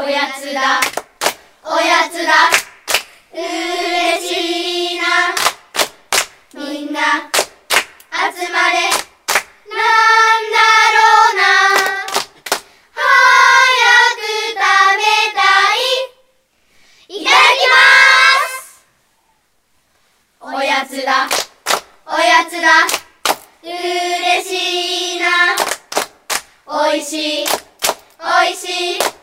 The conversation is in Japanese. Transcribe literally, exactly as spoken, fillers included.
おやつだおやつだうれしいなみんな集まれなんだろうな早く食べたいいただきますおやつだおやつだうれしいなおいしいおいしい